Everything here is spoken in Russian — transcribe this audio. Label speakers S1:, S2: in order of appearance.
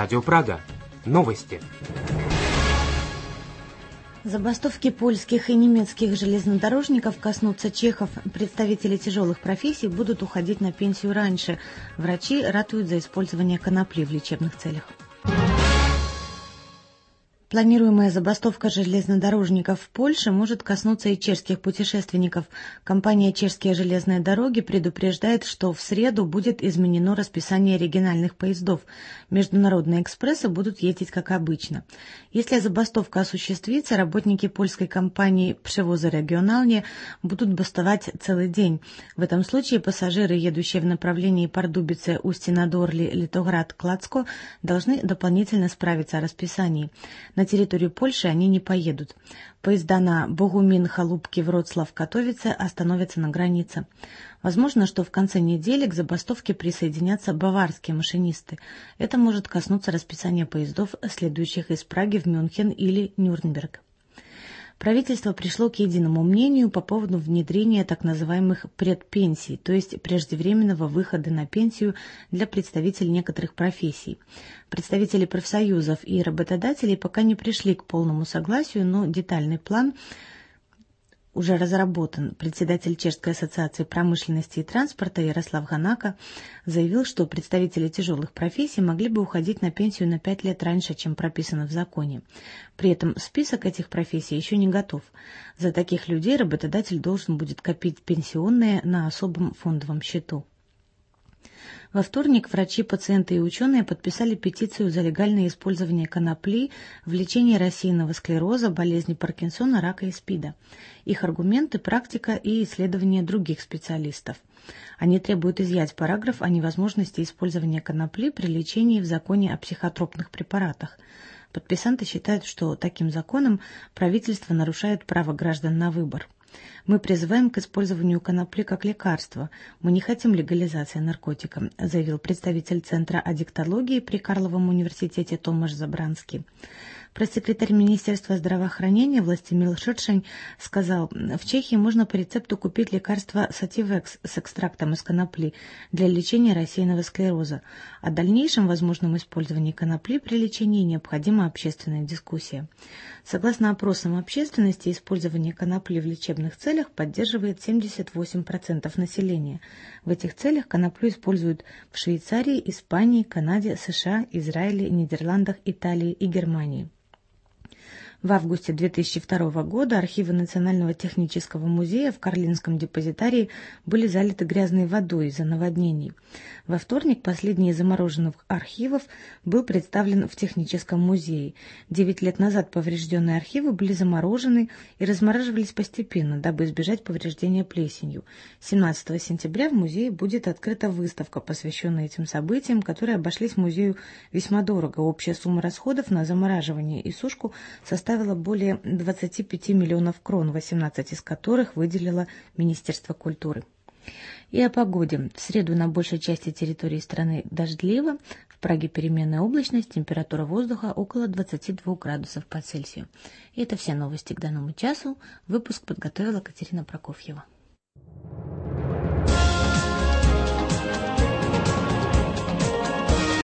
S1: Радио Прага. Новости.
S2: Забастовки польских и немецких железнодорожников коснутся чехов. Представители тяжелых профессий будут уходить на пенсию раньше. Врачи ратуют за использование конопли в лечебных целях. Планируемая забастовка железнодорожников в Польше может коснуться и чешских путешественников. Компания «Чешские железные дороги» предупреждает, что в среду будет изменено расписание региональных поездов. Международные экспрессы будут ездить как обычно. Если забастовка осуществится, работники польской компании «Przewózy Regionalne» будут бастовать целый день. В этом случае пассажиры, едущие в направлении Пардубице, Устье-над-Орли, Литоград, Клацко, должны дополнительно справиться о расписании. На территорию Польши они не поедут. Поезда на Богумин, Халупки, Вроцлав, Катовице остановятся на границе. Возможно, что в конце недели к забастовке присоединятся баварские машинисты. Это может коснуться расписания поездов, следующих из Праги в Мюнхен или Нюрнберг. Правительство пришло к единому мнению по поводу внедрения так называемых предпенсий, то есть преждевременного выхода на пенсию для представителей некоторых профессий. Представители профсоюзов и работодателей пока не пришли к полному согласию, но детальный план уже разработан. Председатель Чешской ассоциации промышленности и транспорта Ярослав Ханака заявил, что представители тяжелых профессий могли бы уходить на пенсию на 5 лет раньше, чем прописано в законе. При этом список этих профессий еще не готов. За таких людей работодатель должен будет копить пенсионные на особом фондовом счету. Во вторник врачи, пациенты и ученые подписали петицию за легальное использование конопли в лечении рассеянного склероза, болезни Паркинсона, рака и СПИДа. Их аргументы – практика и исследования других специалистов. Они требуют изъять параграф о невозможности использования конопли при лечении в законе о психотропных препаратах. Подписанты считают, что таким законом правительство нарушает право граждан на выбор. «Мы призываем к использованию конопли как лекарства. Мы не хотим легализации наркотика», заявил представитель Центра аддиктологии при Карловом университете Томаш Забранский. Пресс-секретарь Министерства здравоохранения Властимир Шершень сказал, в Чехии можно по рецепту купить лекарство Сативекс с экстрактом из конопли для лечения рассеянного склероза. О дальнейшем возможном использовании конопли при лечении необходима общественная дискуссия. Согласно опросам общественности, использование конопли в лечебных целях поддерживает 78% населения. В этих целях коноплю используют в Швейцарии, Испании, Канаде, США, Израиле, Нидерландах, Италии и Германии. В августе 2002 года архивы Национального технического музея в Карлинском депозитарии были залиты грязной водой из-за наводнений. Во вторник последний из замороженных архивов был представлен в Техническом музее. 9 лет назад поврежденные архивы были заморожены и размораживались постепенно, дабы избежать повреждения плесенью. 17 сентября в музее будет открыта выставка, посвященная этим событиям, которые обошлись музею весьма дорого. Общая сумма расходов на замораживание и сушку составила более 25 миллионов крон, 18 из которых выделило Министерство культуры. И о погоде. В среду на большей части территории страны дождливо, в Праге переменная облачность, температура воздуха около 22 градусов по Цельсию. И это все новости к данному часу. Выпуск подготовила Катерина Прокофьева.